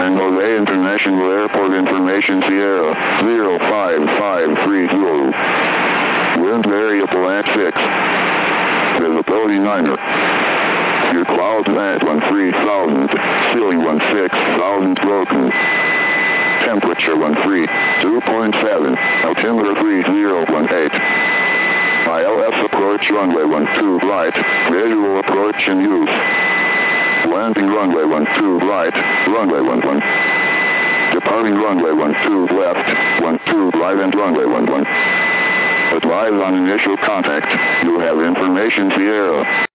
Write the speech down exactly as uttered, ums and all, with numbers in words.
San Jose International Airport information Sierra zero five five three zero. Wind variable at six. Visibility niner. Your clouds at one three thousand. Ceiling one six thousand broken. Temperature one three two point seven. Altimeter three zero one eight. I L S approach runway one two right. Visual approach in use. Landing runway one two right. Runway one one. Departing runway one two left. one two right and runway one one. Advise on initial contact. You have information Sierra.